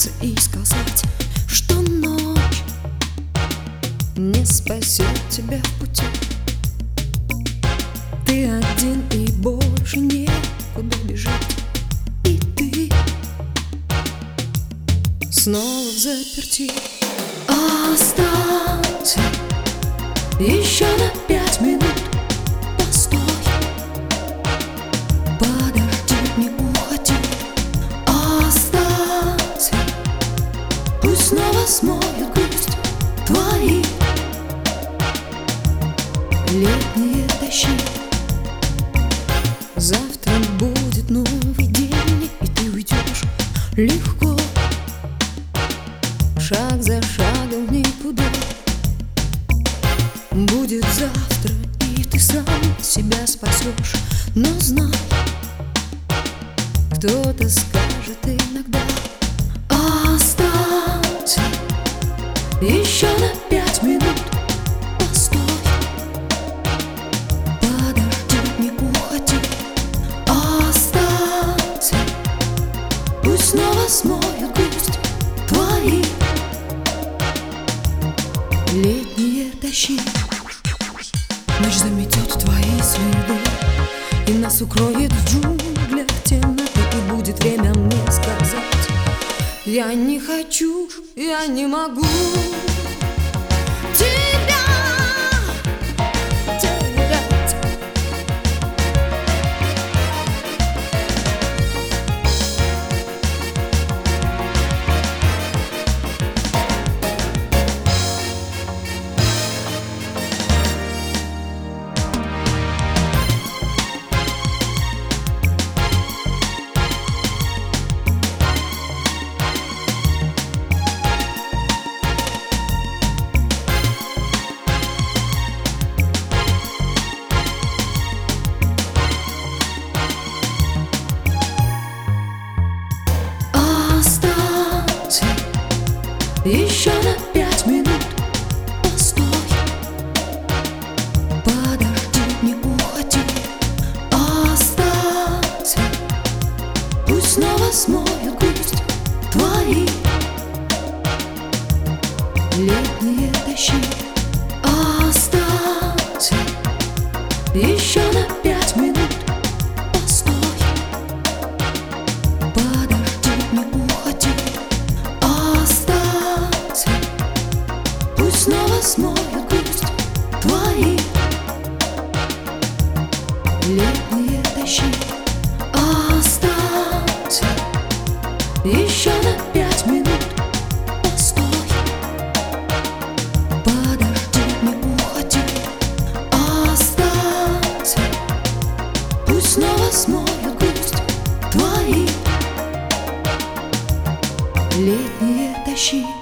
остановиться и сказать, что ночь не спасет тебя в пути. Ты один и больше некуда бежать, и ты снова в заперти. Останься еще на 5 минут. Постой, подожди, не уходи. Останься, пусть снова смоет грусть твои летние дожди. Завтра будет новый день, и ты уйдешь легко, шаг за шагом в никуда. Будет завтра, и ты сам себя спасешь. Но знай, кто-то скажет иногда: останься еще на 5 минут. Постой, подожди, не уходи. Останься, пусть снова смоет грусть твои летние дожди. Ночь заметет твои следы, и нас укроет в джунглях темноты. И будет время мне сказать: я не хочу, я не могу тебя терять. Еще на 5 минут. Постой, подожди, не уходи. Останься, пусть снова смоет грусть твои летние дожди. Останься еще на 5 минут. Постой, подожди, не уходи. Пусть снова смоет грусть твои летние дожди. Останься еще на 5 минут. Постой, подожди, не уходи. Останься, пусть снова смоет грусть твои летние дожди.